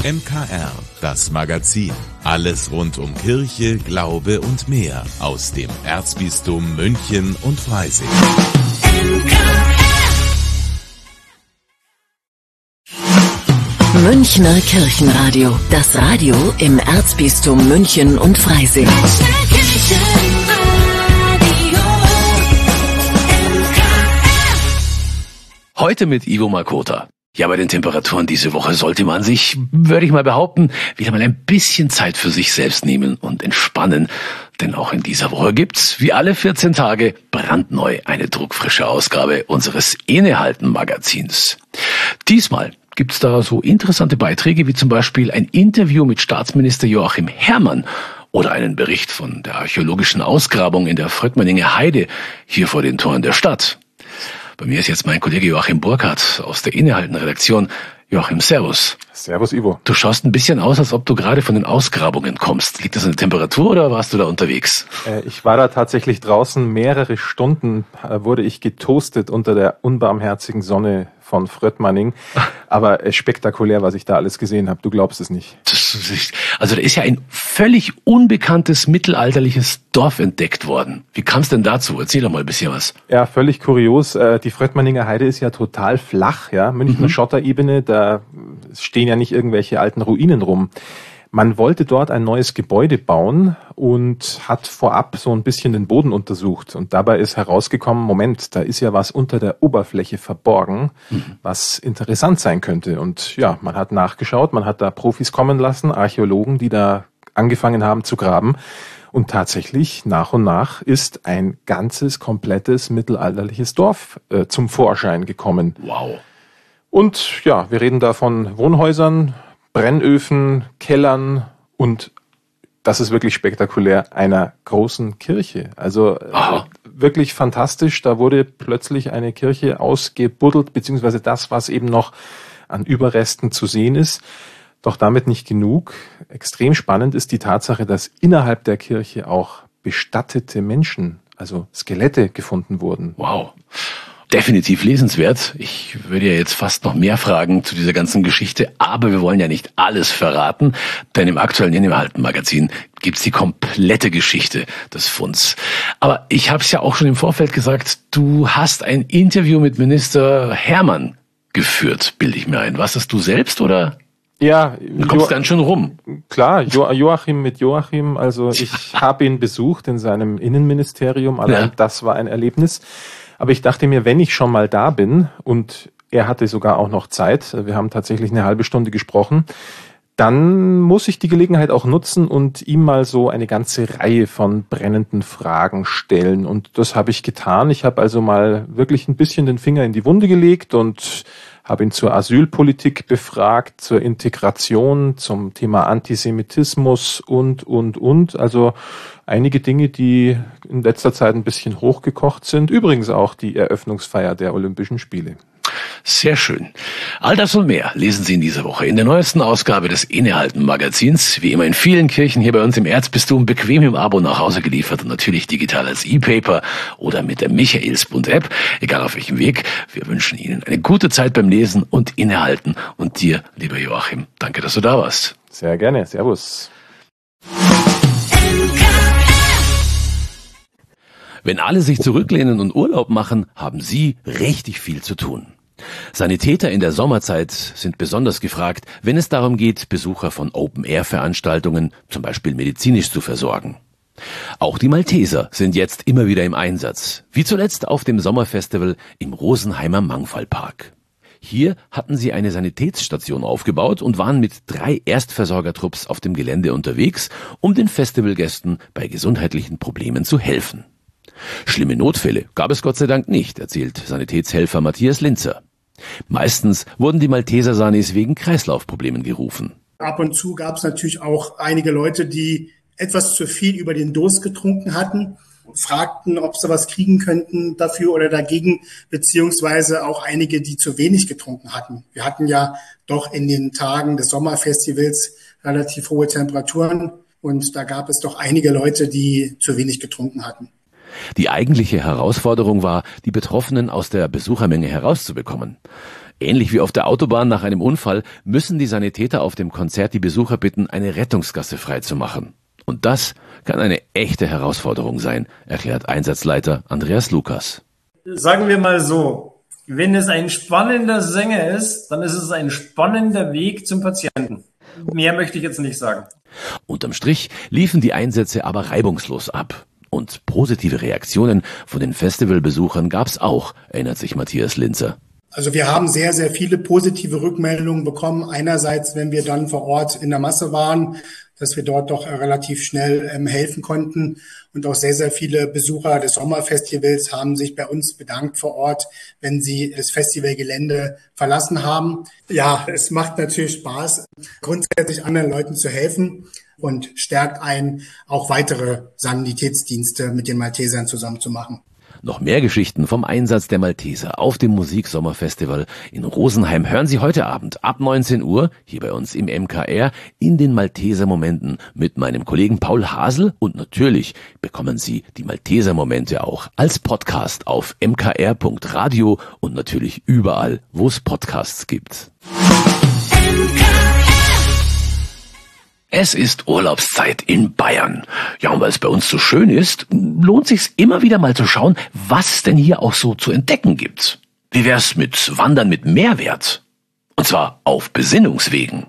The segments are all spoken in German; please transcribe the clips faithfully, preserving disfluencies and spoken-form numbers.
M K R, das Magazin. Alles rund um Kirche, Glaube und mehr aus dem Erzbistum München und Freising. Münchner Kirchenradio, das Radio im Erzbistum München und Freising. Heute mit Ivo Makota. Ja, bei den Temperaturen diese Woche sollte man sich, würde ich mal behaupten, wieder mal ein bisschen Zeit für sich selbst nehmen und entspannen. Denn auch in dieser Woche gibt's, wie alle vierzehn Tage, brandneu eine druckfrische Ausgabe unseres Innehalten-Magazins. Diesmal gibt's da so interessante Beiträge wie zum Beispiel ein Interview mit Staatsminister Joachim Herrmann oder einen Bericht von der archäologischen Ausgrabung in der Fröttmanninger Heide hier vor den Toren der Stadt. Bei mir ist jetzt mein Kollege Joachim Burkhardt aus der Innehalten-Redaktion. Joachim, servus. Servus, Ivo. Du schaust ein bisschen aus, als ob du gerade von den Ausgrabungen kommst. Liegt das an der Temperatur oder warst du da unterwegs? Äh, ich war da tatsächlich draußen. Mehrere Stunden äh, wurde ich getoastet unter der unbarmherzigen Sonne von Fröttmanning. Aber äh, spektakulär, was ich da alles gesehen habe. Du glaubst es nicht. Das ist, also da ist ja ein völlig unbekanntes mittelalterliches Dorf entdeckt worden. Wie kam es denn dazu? Erzähl doch mal ein bisschen was. Ja, völlig kurios. Äh, die Fröttmanninger Heide ist ja total flach. Ja, Münchner mhm. Schotterebene, da stehen ja nicht irgendwelche alten Ruinen rum. Man wollte dort ein neues Gebäude bauen und hat vorab so ein bisschen den Boden untersucht. Und dabei ist herausgekommen, Moment, da ist ja was unter der Oberfläche verborgen, mhm. was interessant sein könnte. Und ja, man hat nachgeschaut, man hat da Profis kommen lassen, Archäologen, die da angefangen haben zu graben. Und tatsächlich, nach und nach, ist ein ganzes, komplettes mittelalterliches Dorf äh, zum Vorschein gekommen. Wow. Und ja, wir reden da von Wohnhäusern, Brennöfen, Kellern und, das ist wirklich spektakulär, einer großen Kirche. Also äh, wirklich fantastisch. Da wurde plötzlich eine Kirche ausgebuddelt, beziehungsweise das, was eben noch an Überresten zu sehen ist. Doch damit nicht genug. Extrem spannend ist die Tatsache, dass innerhalb der Kirche auch bestattete Menschen, also Skelette, gefunden wurden. Wow. Definitiv lesenswert. Ich würde ja jetzt fast noch mehr fragen zu dieser ganzen Geschichte, aber wir wollen ja nicht alles verraten, denn im aktuellen Innehalten-Magazin gibt's die komplette Geschichte des Funds. Aber ich habe es ja auch schon im Vorfeld gesagt, du hast ein Interview mit Minister Herrmann geführt, bilde ich mir ein. Was hast du selbst oder? Ja, du kommst jo- dann schon rum. Klar, jo- Joachim mit Joachim, also ich habe ihn besucht in seinem Innenministerium, allein ja. Das war ein Erlebnis. Aber ich dachte mir, wenn ich schon mal da bin, und er hatte sogar auch noch Zeit, wir haben tatsächlich eine halbe Stunde gesprochen, dann muss ich die Gelegenheit auch nutzen und ihm mal so eine ganze Reihe von brennenden Fragen stellen. Und das habe ich getan. Ich habe also mal wirklich ein bisschen den Finger in die Wunde gelegt und habe ihn zur Asylpolitik befragt, zur Integration, zum Thema Antisemitismus und, und, und. Also einige Dinge, die in letzter Zeit ein bisschen hochgekocht sind. Übrigens auch die Eröffnungsfeier der Olympischen Spiele. Sehr schön. All das und mehr lesen Sie in dieser Woche in der neuesten Ausgabe des Innehalten-Magazins. Wie immer in vielen Kirchen hier bei uns im Erzbistum bequem im Abo nach Hause geliefert und natürlich digital als E-Paper oder mit der Michaelsbund-App. Egal auf welchem Weg. Wir wünschen Ihnen eine gute Zeit beim Lesen und Innehalten. Und dir, lieber Joachim, danke, dass du da warst. Sehr gerne. Servus. Wenn alle sich zurücklehnen und Urlaub machen, haben Sie richtig viel zu tun. Sanitäter in der Sommerzeit sind besonders gefragt, wenn es darum geht, Besucher von Open-Air-Veranstaltungen, zum Beispiel medizinisch, zu versorgen. Auch die Malteser sind jetzt immer wieder im Einsatz, wie zuletzt auf dem Sommerfestival im Rosenheimer Mangfallpark. Hier hatten sie eine Sanitätsstation aufgebaut und waren mit drei Erstversorgertrupps auf dem Gelände unterwegs, um den Festivalgästen bei gesundheitlichen Problemen zu helfen. Schlimme Notfälle gab es Gott sei Dank nicht, erzählt Sanitätshelfer Matthias Linzer. Meistens wurden die Malteser Sanis wegen Kreislaufproblemen gerufen. Ab und zu gab es natürlich auch einige Leute, die etwas zu viel über den Durst getrunken hatten, fragten, ob sie was kriegen könnten dafür oder dagegen, beziehungsweise auch einige, die zu wenig getrunken hatten. Wir hatten ja doch in den Tagen des Sommerfestivals relativ hohe Temperaturen und da gab es doch einige Leute, die zu wenig getrunken hatten. Die eigentliche Herausforderung war, die Betroffenen aus der Besuchermenge herauszubekommen. Ähnlich wie auf der Autobahn nach einem Unfall müssen die Sanitäter auf dem Konzert die Besucher bitten, eine Rettungsgasse freizumachen. Und das kann eine echte Herausforderung sein, erklärt Einsatzleiter Andreas Lukas. Sagen wir mal so, wenn es ein spannender Sänger ist, dann ist es ein spannender Weg zum Patienten. Mehr möchte ich jetzt nicht sagen. Unterm Strich liefen die Einsätze aber reibungslos ab. Und positive Reaktionen von den Festivalbesuchern gab's auch, erinnert sich Matthias Linzer. Also wir haben sehr, sehr viele positive Rückmeldungen bekommen. Einerseits, wenn wir dann vor Ort in der Masse waren, dass wir dort doch relativ schnell ähm, helfen konnten. Und auch sehr, sehr viele Besucher des Sommerfestivals haben sich bei uns bedankt vor Ort, wenn sie das Festivalgelände verlassen haben. Ja, es macht natürlich Spaß, grundsätzlich anderen Leuten zu helfen und stärkt einen, auch weitere Sanitätsdienste mit den Maltesern zusammen zu machen. Noch mehr Geschichten vom Einsatz der Malteser auf dem Musiksommerfestival in Rosenheim hören Sie heute Abend ab neunzehn Uhr hier bei uns im M K R in den Malteser Momenten mit meinem Kollegen Paul Hasel. Und natürlich bekommen Sie die Malteser Momente auch als Podcast auf m k r punkt radio und natürlich überall, wo es Podcasts gibt. Es ist Urlaubszeit in Bayern. Ja, und weil es bei uns so schön ist, lohnt sich's immer wieder mal zu schauen, was es denn hier auch so zu entdecken gibt. Wie wär's mit Wandern mit Mehrwert? Und zwar auf Besinnungswegen.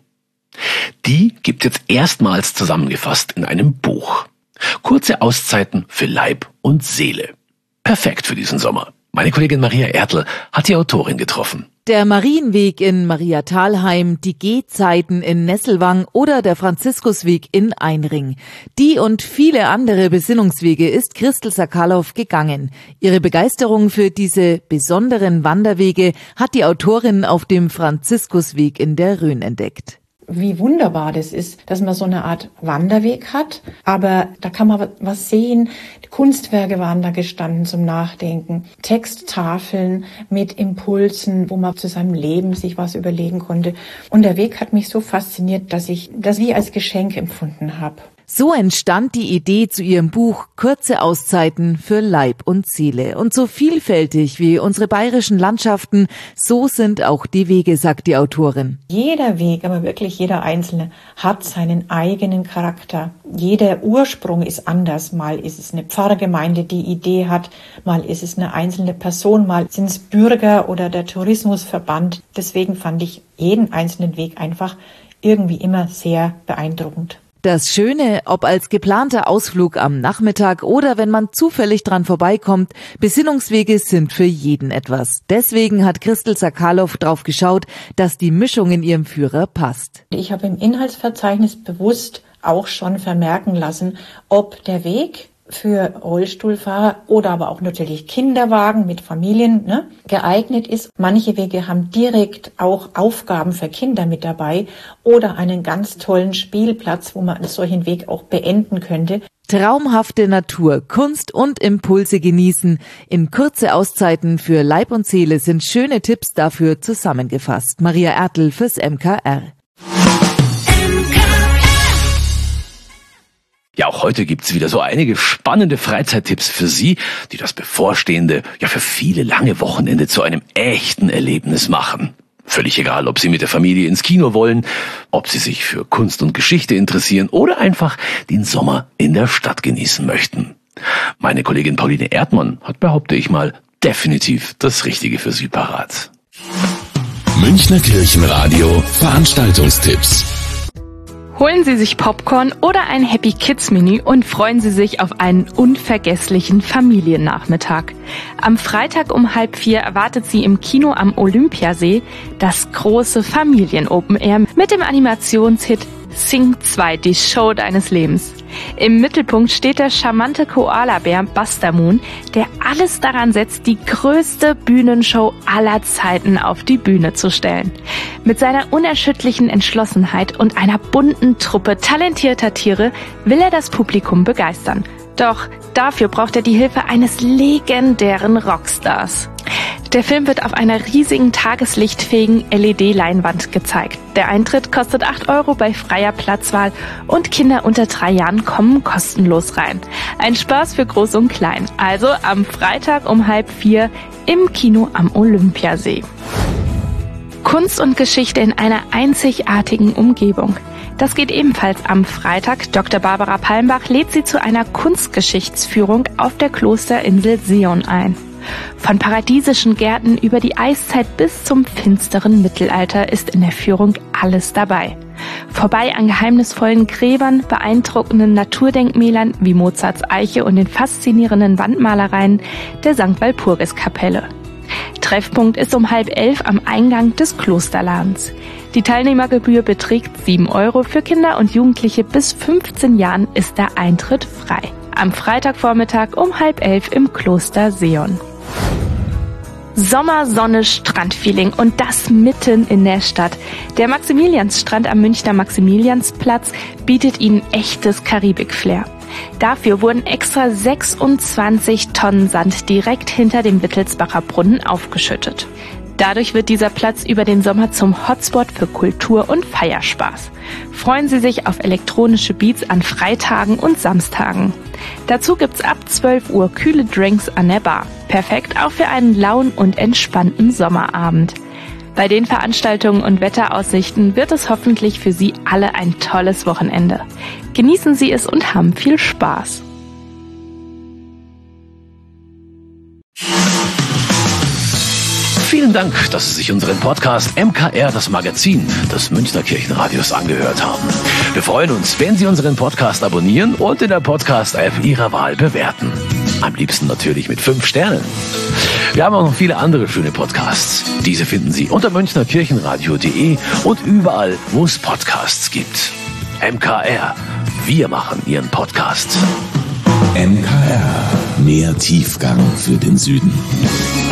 Die gibt jetzt erstmals zusammengefasst in einem Buch. Kurze Auszeiten für Leib und Seele. Perfekt für diesen Sommer. Meine Kollegin Maria Ertl hat die Autorin getroffen. Der Marienweg in Mariathalheim, die Gehzeiten in Nesselwang oder der Franziskusweg in Einring. Die und viele andere Besinnungswege ist Christel Sakalow gegangen. Ihre Begeisterung für diese besonderen Wanderwege hat die Autorin auf dem Franziskusweg in der Rhön entdeckt. Wie wunderbar das ist, dass man so eine Art Wanderweg hat, aber da kann man was sehen. Kunstwerke waren da gestanden zum Nachdenken, Texttafeln mit Impulsen, wo man zu seinem Leben sich was überlegen konnte. Und der Weg hat mich so fasziniert, dass ich das wie als Geschenk empfunden habe. So entstand die Idee zu ihrem Buch Kurze Auszeiten für Leib und Seele. Und so vielfältig wie unsere bayerischen Landschaften, so sind auch die Wege, sagt die Autorin. Jeder Weg, aber wirklich jeder einzelne, hat seinen eigenen Charakter. Jeder Ursprung ist anders. Mal ist es eine Pfarrgemeinde, die Idee hat, mal ist es eine einzelne Person, mal sind es Bürger oder der Tourismusverband. Deswegen fand ich jeden einzelnen Weg einfach irgendwie immer sehr beeindruckend. Das Schöne, ob als geplanter Ausflug am Nachmittag oder wenn man zufällig dran vorbeikommt, Besinnungswege sind für jeden etwas. Deswegen hat Christel Sakalow drauf geschaut, dass die Mischung in ihrem Führer passt. Ich habe im Inhaltsverzeichnis bewusst auch schon vermerken lassen, ob der Weg für Rollstuhlfahrer oder aber auch natürlich Kinderwagen mit Familien ne, geeignet ist. Manche Wege haben direkt auch Aufgaben für Kinder mit dabei oder einen ganz tollen Spielplatz, wo man einen solchen Weg auch beenden könnte. Traumhafte Natur, Kunst und Impulse genießen. In kurze Auszeiten für Leib und Seele sind schöne Tipps dafür zusammengefasst. Maria Ertl fürs M K R. Ja, auch heute gibt's wieder so einige spannende Freizeittipps für Sie, die das bevorstehende, ja für viele lange Wochenende zu einem echten Erlebnis machen. Völlig egal, ob Sie mit der Familie ins Kino wollen, ob Sie sich für Kunst und Geschichte interessieren oder einfach den Sommer in der Stadt genießen möchten. Meine Kollegin Pauline Erdmann hat, behaupte ich mal, definitiv das Richtige für Sie parat. Münchner Kirchenradio Veranstaltungstipps. Holen Sie sich Popcorn oder ein Happy Kids Menü und freuen Sie sich auf einen unvergesslichen Familiennachmittag. Am Freitag um halb vier erwartet Sie im Kino am Olympiasee das große Familien-Open Air mit dem Animationshit Sing zwei, die Show deines Lebens. Im Mittelpunkt steht der charmante Koalabär Buster Moon, der alles daran setzt, die größte Bühnenshow aller Zeiten auf die Bühne zu stellen. Mit seiner unerschütterlichen Entschlossenheit und einer bunten Truppe talentierter Tiere will er das Publikum begeistern. Doch dafür braucht er die Hilfe eines legendären Rockstars. Der Film wird auf einer riesigen tageslichtfähigen L E D-Leinwand gezeigt. Der Eintritt kostet acht Euro bei freier Platzwahl und Kinder unter drei Jahren kommen kostenlos rein. Ein Spaß für Groß und Klein. Also am Freitag um halb vier im Kino am Olympiasee. Kunst und Geschichte in einer einzigartigen Umgebung. Das geht ebenfalls am Freitag. Doktor Barbara Palmbach lädt Sie zu einer Kunstgeschichtsführung auf der Klosterinsel Seeon ein. Von paradiesischen Gärten über die Eiszeit bis zum finsteren Mittelalter ist in der Führung alles dabei. Vorbei an geheimnisvollen Gräbern, beeindruckenden Naturdenkmälern wie Mozarts Eiche und den faszinierenden Wandmalereien der Sankt Walpurgis-Kapelle. Treffpunkt ist um halb elf am Eingang des Klosterladens. Die Teilnehmergebühr beträgt sieben Euro. Für Kinder und Jugendliche bis fünfzehn Jahren ist der Eintritt frei. Am Freitagvormittag um halb elf im Kloster Seeon. Sommer, Sonne, Strandfeeling und das mitten in der Stadt. Der Maximiliansstrand am Münchner Maximiliansplatz bietet Ihnen echtes Karibik-Flair. Dafür wurden extra sechsundzwanzig Tonnen Sand direkt hinter dem Wittelsbacher Brunnen aufgeschüttet. Dadurch wird dieser Platz über den Sommer zum Hotspot für Kultur und Feierspaß. Freuen Sie sich auf elektronische Beats an Freitagen und Samstagen. Dazu gibt's ab zwölf Uhr kühle Drinks an der Bar. Perfekt auch für einen lauen und entspannten Sommerabend. Bei den Veranstaltungen und Wetteraussichten wird es hoffentlich für Sie alle ein tolles Wochenende. Genießen Sie es und haben viel Spaß. Vielen Dank, dass Sie sich unseren Podcast M K R, das Magazin des Münchner Kirchenradios, angehört haben. Wir freuen uns, wenn Sie unseren Podcast abonnieren und in der Podcast-App Ihrer Wahl bewerten. Am liebsten natürlich mit fünf Sternen. Wir haben auch noch viele andere schöne Podcasts. Diese finden Sie unter münchner kirchenradio punkt de und überall, wo es Podcasts gibt. M K R, wir machen Ihren Podcast. M K R, mehr Tiefgang für den Süden.